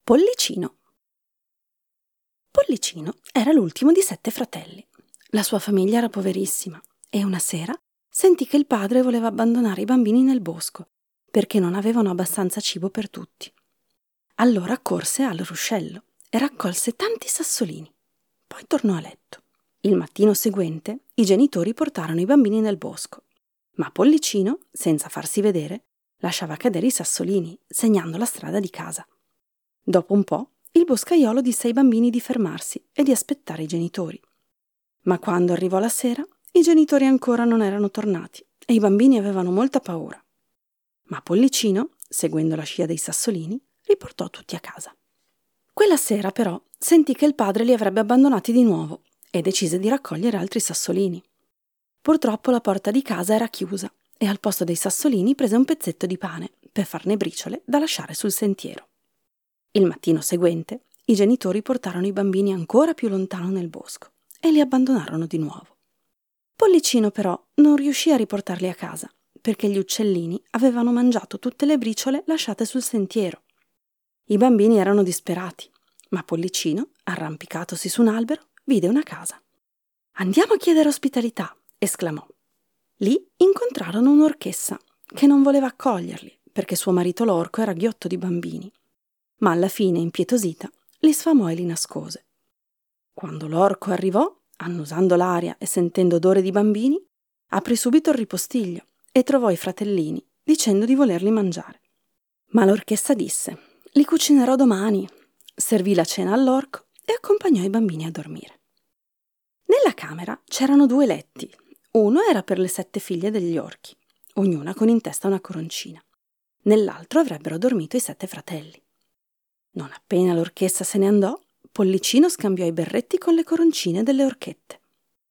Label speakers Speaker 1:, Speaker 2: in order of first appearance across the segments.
Speaker 1: Pollicino. Pollicino era l'ultimo di 7 fratelli. La sua famiglia era poverissima e una sera sentì che il padre voleva abbandonare i bambini nel bosco perché non avevano abbastanza cibo per tutti. Allora corse al ruscello e raccolse tanti sassolini. Poi tornò a letto. Il mattino seguente i genitori portarono i bambini nel bosco, ma Pollicino, senza farsi vedere, lasciava cadere i sassolini, segnando la strada di casa. Dopo un po', il boscaiolo disse ai bambini di fermarsi e di aspettare i genitori. Ma quando arrivò la sera, i genitori ancora non erano tornati e i bambini avevano molta paura. Ma Pollicino, seguendo la scia dei sassolini, riportò tutti a casa. Quella sera, però, sentì che il padre li avrebbe abbandonati di nuovo e decise di raccogliere altri sassolini. Purtroppo la porta di casa era chiusa e al posto dei sassolini prese un pezzetto di pane per farne briciole da lasciare sul sentiero. Il mattino seguente i genitori portarono i bambini ancora più lontano nel bosco e li abbandonarono di nuovo. Pollicino però non riuscì a riportarli a casa perché gli uccellini avevano mangiato tutte le briciole lasciate sul sentiero. I bambini erano disperati, ma Pollicino, arrampicatosi su un albero, vide una casa. «Andiamo a chiedere ospitalità», esclamò. Lì incontrarono un'orchessa che non voleva accoglierli perché suo marito l'orco era ghiotto di bambini. Ma alla fine, impietosita, li sfamò e li nascose. Quando l'orco arrivò, annusando l'aria e sentendo odore di bambini, aprì subito il ripostiglio e trovò i fratellini, dicendo di volerli mangiare. Ma l'orchessa disse: «Li cucinerò domani», servì la cena all'orco e accompagnò i bambini a dormire. Nella camera c'erano 2 letti. Uno era per le 7 figlie degli orchi, ognuna con in testa una coroncina. Nell'altro avrebbero dormito i 7 fratelli. Non appena l'orchessa se ne andò, Pollicino scambiò i berretti con le coroncine delle orchette.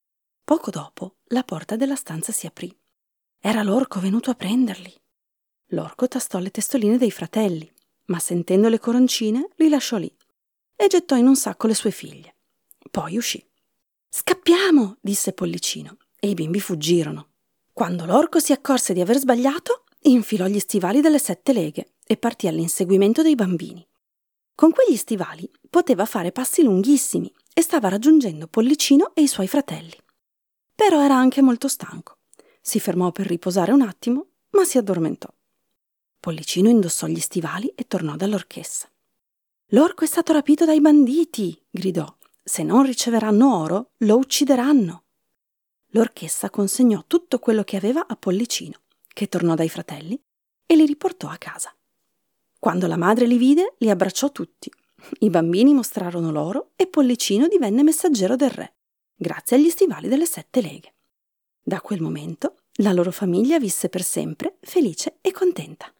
Speaker 1: Poco dopo la porta della stanza si aprì. Era l'orco venuto a prenderli. L'orco tastò le testoline dei fratelli, ma sentendo le coroncine li lasciò lì e gettò in un sacco le sue figlie. Poi uscì. «Scappiamo!» disse Pollicino, e i bimbi fuggirono. Quando l'orco si accorse di aver sbagliato, infilò gli stivali delle 7 leghe e partì all'inseguimento dei bambini. Con quegli stivali poteva fare passi lunghissimi e stava raggiungendo Pollicino e i suoi fratelli. Però era anche molto stanco. Si fermò per riposare un attimo, ma si addormentò. Pollicino indossò gli stivali e tornò dall'orchessa. «L'orco è stato rapito dai banditi!» gridò. «Se non riceveranno oro, lo uccideranno!» L'orchessa consegnò tutto quello che aveva a Pollicino, che tornò dai fratelli e li riportò a casa. Quando la madre li vide, li abbracciò tutti. I bambini mostrarono l'oro e Pollicino divenne messaggero del re, grazie agli stivali delle 7 leghe. Da quel momento la loro famiglia visse per sempre felice e contenta.